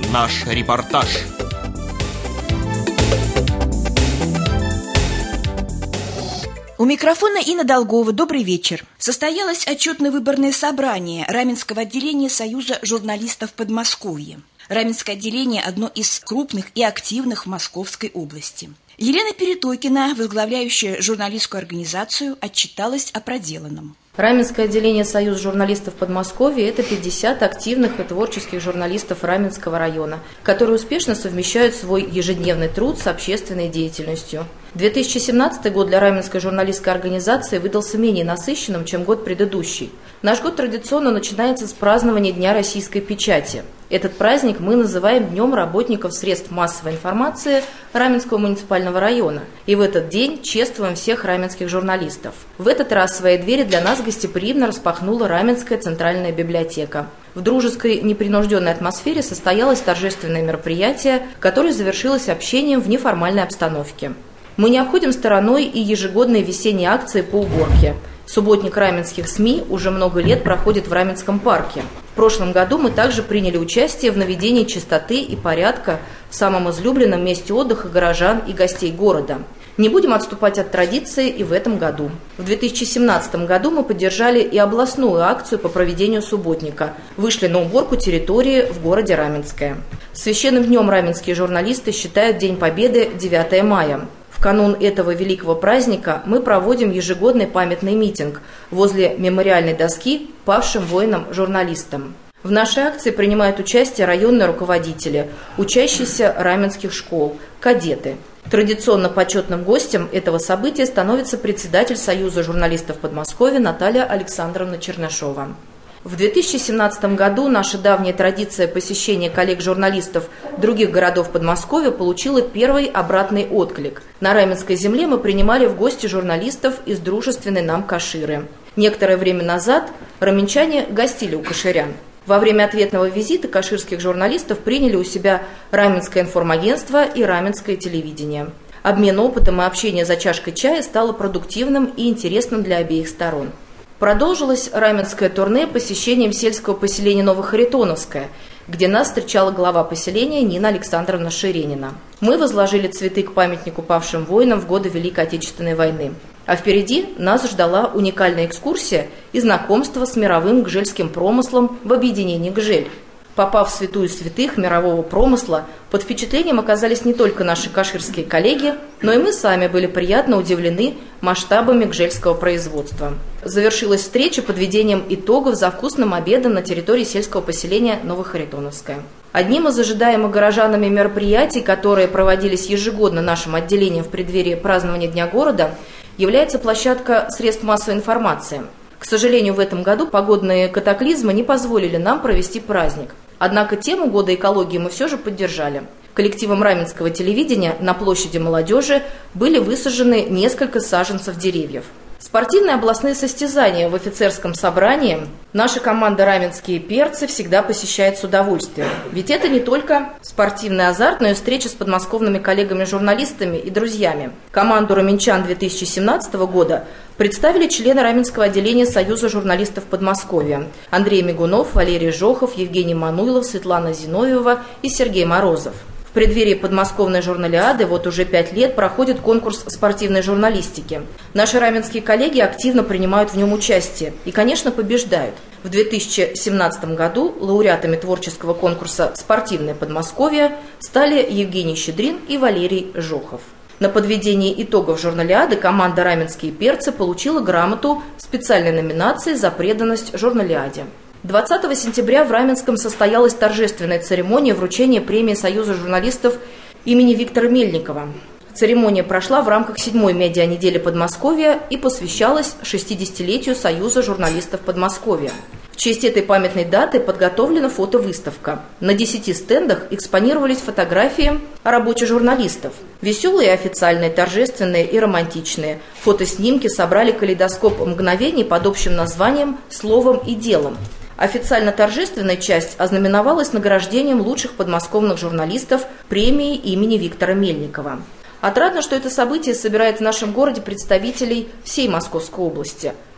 Наш репортаж. У микрофона Инна Долгова. Добрый вечер. Состоялось отчетно-выборное собрание Раменского отделения Союза журналистов Подмосковья. Раменское отделение – одно из крупных и активных в Московской области. Елена Перетокина, возглавляющая журналистскую организацию, отчиталась о проделанном. Раменское отделение Союза журналистов Подмосковья – это 50 активных и творческих журналистов Раменского района, которые успешно совмещают свой ежедневный труд с общественной деятельностью. 2017 год для Раменской журналистской организации выдался менее насыщенным, чем год предыдущий. Наш год традиционно начинается с празднования Дня российской печати. Этот праздник мы называем Днем работников средств массовой информации Раменского муниципального района. И в этот день чествуем всех раменских журналистов. В этот раз свои двери для нас гостеприимно распахнула Раменская центральная библиотека. В дружеской, непринужденной атмосфере состоялось торжественное мероприятие, которое завершилось общением в неформальной обстановке. Мы не обходим стороной и ежегодные весенние акции по уборке. Субботник раменских СМИ уже много лет проходит в Раменском парке. В прошлом году мы также приняли участие в наведении чистоты и порядка в самом излюбленном месте отдыха горожан и гостей города. Не будем отступать от традиции и в этом году. В 2017 году мы поддержали и областную акцию по проведению субботника. Вышли на уборку территории в городе Раменское. Священным днем раменские журналисты считают День Победы 9 мая. В канун этого великого праздника мы проводим ежегодный памятный митинг возле мемориальной доски павшим воинам-журналистам. В нашей акции принимают участие районные руководители, учащиеся раменских школ, кадеты. Традиционно почетным гостем этого события становится председатель Союза журналистов Подмосковья Наталья Александровна Чернышова. В 2017 году наша давняя традиция посещения коллег-журналистов других городов Подмосковья получила первый обратный отклик. На Раменской земле мы принимали в гости журналистов из дружественной нам Каширы. Некоторое время назад раменчане гостили у каширян. Во время ответного визита каширских журналистов приняли у себя Раменское информагентство и Раменское телевидение. Обмен опытом и общение за чашкой чая стало продуктивным и интересным для обеих сторон. Продолжилось раменское турне посещением сельского поселения Новохаритоновское, где нас встречала глава поселения Нина Александровна Ширенина. Мы возложили цветы к памятнику павшим воинам в годы Великой Отечественной войны. А впереди нас ждала уникальная экскурсия и знакомство с мировым гжельским промыслом в объединении «Гжель». Попав в святую святых мирового промысла, под впечатлением оказались не только наши каширские коллеги, но и мы сами были приятно удивлены масштабами гжельского производства. Завершилась встреча подведением итогов за вкусным обедом на территории сельского поселения Новохаритоновское. Одним из ожидаемых горожанами мероприятий, которые проводились ежегодно нашим отделением в преддверии празднования Дня города, является площадка средств массовой информации. К сожалению, в этом году погодные катаклизмы не позволили нам провести праздник. Однако тему года экологии мы все же поддержали. Коллективом Раменского телевидения на площади молодежи были высажены несколько саженцев деревьев. Спортивные областные состязания в офицерском собрании наша команда «Раменские перцы» всегда посещает с удовольствием. Ведь это не только спортивный азарт, но и встреча с подмосковными коллегами-журналистами и друзьями. Команду раменчан 2017 года представили члены Раменского отделения Союза журналистов Подмосковья: Андрей Мигунов, Валерий Жохов, Евгений Мануйлов, Светлана Зиновьева и Сергей Морозов. В преддверии подмосковной журналиады вот уже 5 лет проходит конкурс спортивной журналистики. Наши раменские коллеги активно принимают в нем участие и, конечно, побеждают. В 2017 году лауреатами творческого конкурса «Спортивное Подмосковье» стали Евгений Щедрин и Валерий Жохов. На подведении итогов журналиады команда «Раменские перцы» получила грамоту специальной номинации за преданность журналиаде. 20 сентября в Раменском состоялась торжественная церемония вручения премии Союза журналистов имени Виктора Мельникова. Церемония прошла в рамках 7-й медианедели Подмосковья и посвящалась 60-летию Союза журналистов Подмосковья. В честь этой памятной даты подготовлена фотовыставка. На 10 стендах экспонировались фотографии о работе журналистов. Веселые, официальные, торжественные и романтичные. Фотоснимки собрали калейдоскоп мгновений под общим названием «Словом и делом». Официально торжественная часть ознаменовалась награждением лучших подмосковных журналистов премией имени Виктора Мельникова. Отрадно, что это событие собирает в нашем городе представителей всей Московской области.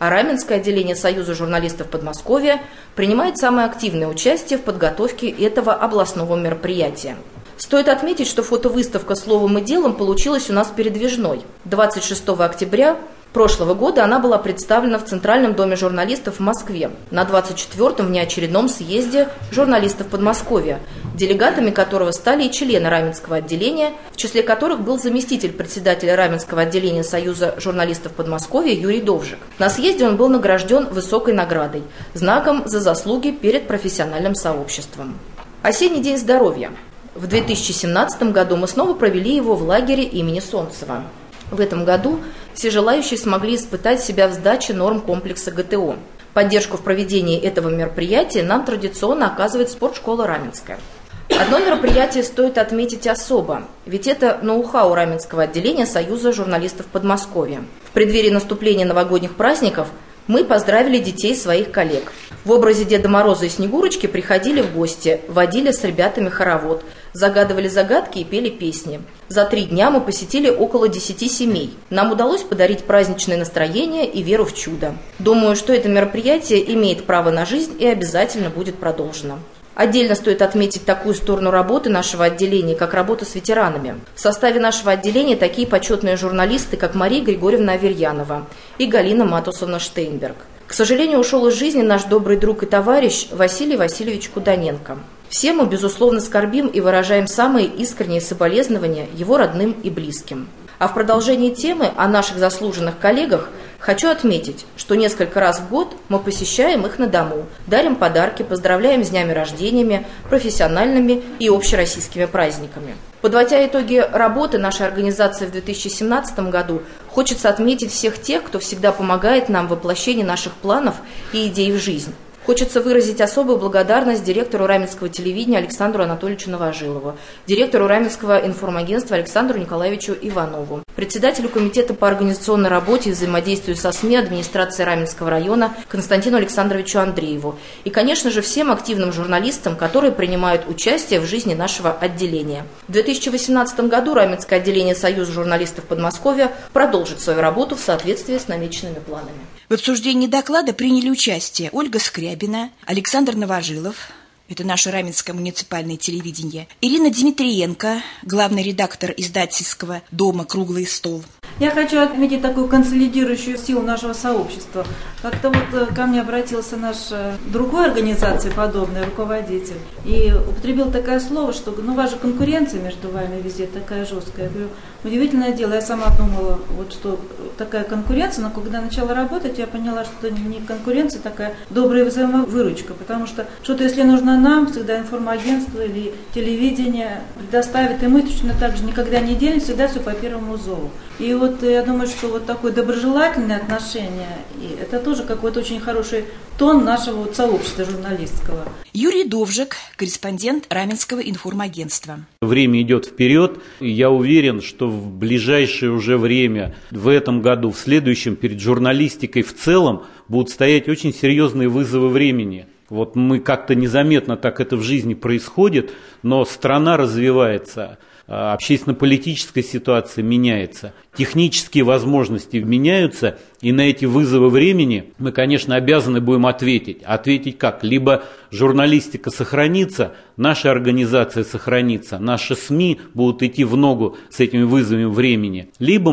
а Раменское отделение Союза журналистов Подмосковья принимает самое активное участие в подготовке этого областного мероприятия. Стоит отметить, что фотовыставка «Словом и делом» получилась у нас передвижной. 26 октября прошлого года она была представлена в Центральном доме журналистов в Москве на 24-м внеочередном съезде журналистов Подмосковья, делегатами которого стали и члены Раменского отделения, в числе которых был заместитель председателя Раменского отделения Союза журналистов Подмосковья Юрий Довжик. На съезде он был награжден высокой наградой – знаком за заслуги перед профессиональным сообществом. Осенний день здоровья. В 2017 году мы снова провели его в лагере имени Солнцева. В этом году все желающие смогли испытать себя в сдаче норм комплекса ГТО. Поддержку в проведении этого мероприятия нам традиционно оказывает спортшкола «Раменская». Одно мероприятие стоит отметить особо, ведь это ноу-хау Раменского отделения Союза журналистов Подмосковья. В преддверии наступления новогодних праздников мы поздравили детей своих коллег. В образе Деда Мороза и Снегурочки приходили в гости, водили с ребятами хоровод, загадывали загадки и пели песни. За 3 дня мы посетили около 10 семей. Нам удалось подарить праздничное настроение и веру в чудо. Думаю, что это мероприятие имеет право на жизнь и обязательно будет продолжено. Отдельно стоит отметить такую сторону работы нашего отделения, как работа с ветеранами. В составе нашего отделения такие почетные журналисты, как Мария Григорьевна Аверьянова и Галина Матусовна Штейнберг. К сожалению, ушел из жизни наш добрый друг и товарищ Василий Васильевич Куданенко. Все мы, безусловно, скорбим и выражаем самые искренние соболезнования его родным и близким. А в продолжении темы о наших заслуженных коллегах хочу отметить, что несколько раз в год мы посещаем их на дому, дарим подарки, поздравляем с днями рождениями, профессиональными и общероссийскими праздниками. Подводя итоги работы нашей организации в 2017 году, хочется отметить всех тех, кто всегда помогает нам в воплощении наших планов и идей в жизнь. Хочется выразить особую благодарность директору Раменского телевидения Александру Анатольевичу Новожилову, директору Раменского информагентства Александру Николаевичу Иванову, председателю комитета по организационной работе и взаимодействию со СМИ администрации Раменского района Константину Александровичу Андрееву и, конечно же, всем активным журналистам, которые принимают участие в жизни нашего отделения. В 2018 году Раменское отделение Союза журналистов Подмосковья продолжит свою работу в соответствии с намеченными планами. В обсуждении доклада приняли участие Ольга Скрябина, Александр Новожилов, это наше Раменское муниципальное телевидение, Ирина Дмитриенко, главный редактор издательского дома «Круглый стол». Я хочу отметить такую консолидирующую силу нашего сообщества. Как-то вот ко мне обратился наш другой организации подобный руководитель и употребил такое слово, что у вас же конкуренция между вами везде такая жесткая. Я говорю, удивительное дело, я сама думала, вот что такая конкуренция, но когда начала работать, я поняла, что это не конкуренция, такая добрая взаимовыручка, потому что что-то, если нужно нам, всегда информагентство или телевидение предоставит, и мы точно так же никогда не делим, всегда все по первому зову. И вот я думаю, что вот такое доброжелательное отношение, и это тоже какой-то очень хороший тон нашего вот сообщества журналистского. Юрий Довжик, корреспондент Раменского информагентства. Время идет вперед, и я уверен, что в ближайшее уже время, в этом году, в следующем, перед журналистикой в целом, будут стоять очень серьезные вызовы времени. Вот мы как-то незаметно так это в жизни происходит, но страна развивается. Общественно-политическая ситуация меняется, технические возможности меняются, и на эти вызовы времени мы, конечно, обязаны будем ответить. Ответить как? Либо журналистика сохранится, наша организация сохранится, наши СМИ будут идти в ногу с этими вызовами времени, либо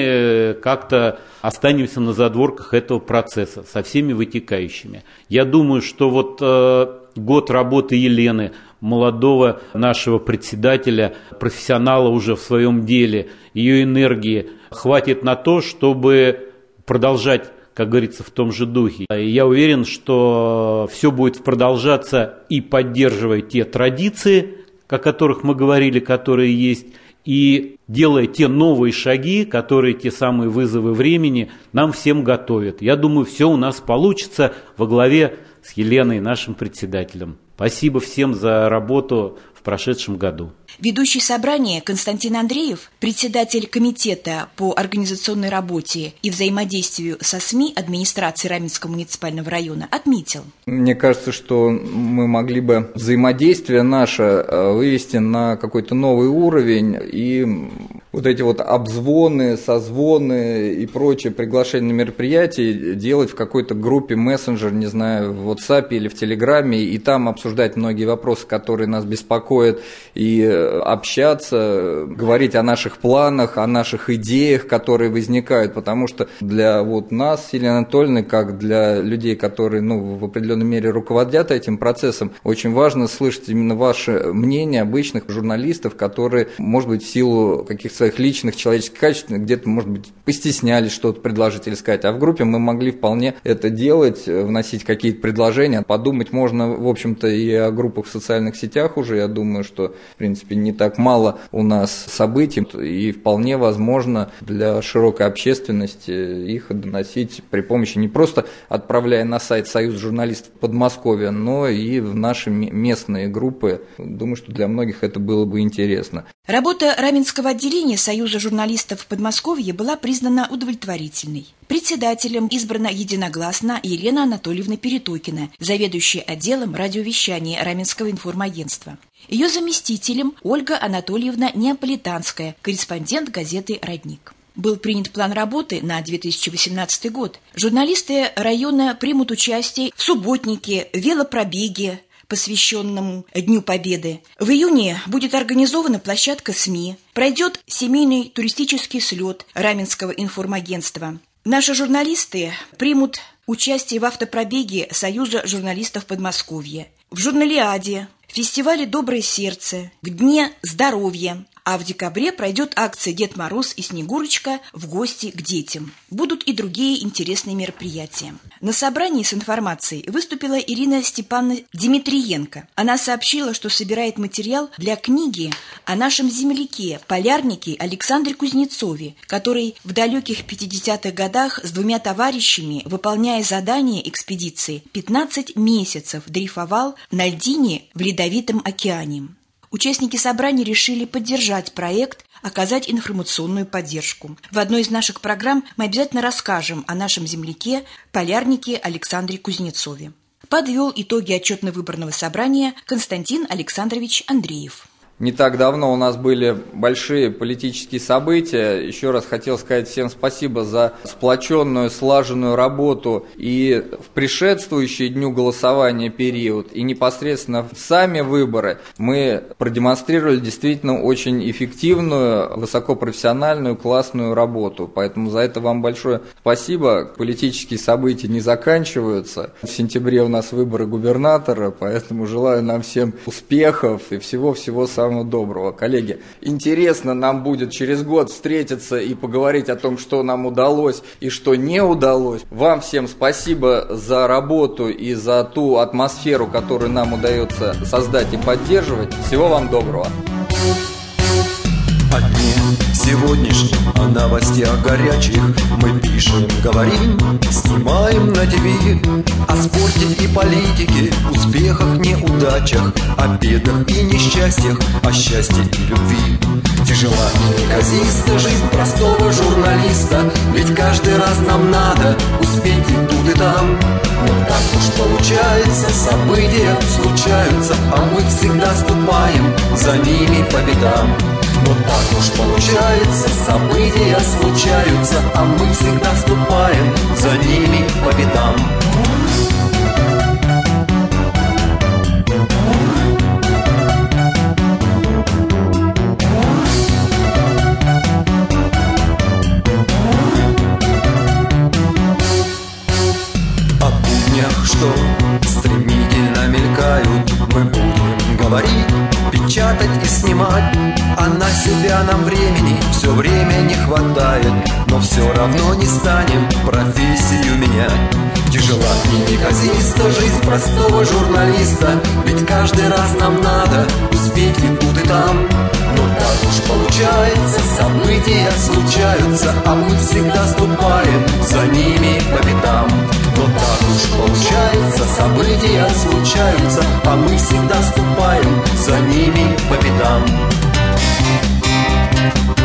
мы как-то останемся на задворках этого процесса со всеми вытекающими. Я думаю, что вот год работы Елены, молодого нашего председателя, профессионала уже в своем деле, ее энергии хватит на то, чтобы продолжать, как говорится, в том же духе. И я уверен, что все будет продолжаться и поддерживая те традиции, о которых мы говорили, которые есть, и делая те новые шаги, которые те самые вызовы времени нам всем готовят. Я думаю, все у нас получится во главе с Еленой, нашим председателем. Спасибо всем за работу в прошедшем году. Ведущий собрания Константин Андреев, председатель комитета по организационной работе и взаимодействию со СМИ администрации Раменского муниципального района, отметил. Мне кажется, что мы могли бы взаимодействие наше вывести на какой-то новый уровень и вот эти вот обзвоны, созвоны и прочие приглашения на мероприятия делать в какой-то группе мессенджер, не знаю, в WhatsApp или в Телеграме, и там обсуждать многие вопросы, которые нас беспокоят, и общаться, говорить о наших планах, о наших идеях, которые возникают, потому что для вот нас, Елены Анатольевны, как для людей, которые в определенной мере руководят этим процессом, очень важно слышать именно ваше мнение обычных журналистов, которые, может быть, в силу каких-то своих личных человеческих качеств где-то, может быть, постеснялись что-то предложить или сказать, а в группе мы могли вполне это делать, вносить какие-то предложения. Подумать можно, в общем-то, и о группах в социальных сетях уже, я думаю, что, в принципе, не так мало у нас событий, и вполне возможно для широкой общественности их доносить при помощи не просто отправляя на сайт Союза журналистов Подмосковья, но и в наши местные группы. Думаю, что для многих это было бы интересно. Работа Раменского отделения Союза журналистов Подмосковья была признана удовлетворительной. Председателем избрана единогласно Елена Анатольевна Перетокина, заведующая отделом радиовещания Раменского информагентства. Ее заместителем Ольга Анатольевна Неаполитанская, корреспондент газеты «Родник». Был принят план работы на 2018 год. Журналисты района примут участие в субботнике, велопробеге, посвященному Дню Победы. В июне будет организована площадка СМИ, пройдет семейный туристический слет Раменского информагентства. Наши журналисты примут участие в автопробеге Союза журналистов Подмосковья, в журналиаде, в фестивале «Доброе сердце», в Дне здоровья. А в декабре пройдет акция «Дед Мороз и Снегурочка в гости к детям». Будут и другие интересные мероприятия. На собрании с информацией выступила Ирина Степановна Дмитриенко. Она сообщила, что собирает материал для книги о нашем земляке, полярнике Александре Кузнецове, который в далеких 50-х годах с 2 товарищами, выполняя задания экспедиции, 15 месяцев дрейфовал на льдине в Ледовитом океане. Участники собрания решили поддержать проект, оказать информационную поддержку. В одной из наших программ мы обязательно расскажем о нашем земляке, полярнике Александре Кузнецове. Подвел итоги отчетно-выборного собрания Константин Александрович Андреев. Не так давно у нас были большие политические события. Еще раз хотел сказать всем спасибо за сплоченную, слаженную работу и в предшествующий дню голосования период, и непосредственно в сами выборы мы продемонстрировали действительно очень эффективную, высокопрофессиональную, классную работу. Поэтому за это вам большое спасибо. Политические события не заканчиваются. В сентябре у нас выборы губернатора, поэтому желаю нам всем успехов и всего-всего самого доброго. Коллеги, интересно нам будет через год встретиться и поговорить о том, что нам удалось и что не удалось. Вам всем спасибо за работу и за ту атмосферу, которую нам удается создать и поддерживать. Всего вам доброго. О дне сегодняшнем, о новостях горячих мы пишем, говорим, снимаем на ТВ. О спорте и политике, успехах, неудачах, о бедах и несчастьях, о счастье и любви. Тяжела и неказиста жизнь простого журналиста, ведь каждый раз нам надо успеть и тут, и там. Но так уж получается, события случаются, а мы всегда ступаем за ними по пятам. Но так уж получается, события случаются, а мы всегда ступаем за ними по пятам. О буднях, что стремительно мелькают, мы будем говорить, печатать и снимать. А на себя нам времени все время не хватает, но все равно не станем профессию менять. Тяжела и неказиста жизнь простого журналиста, ведь каждый раз нам надо успеть и тут, и там. Но так уж получается, события случаются, а мы всегда ступаем за ними по пятам. Но так уж получается, события случаются, а мы всегда ступаем за ними по пятам.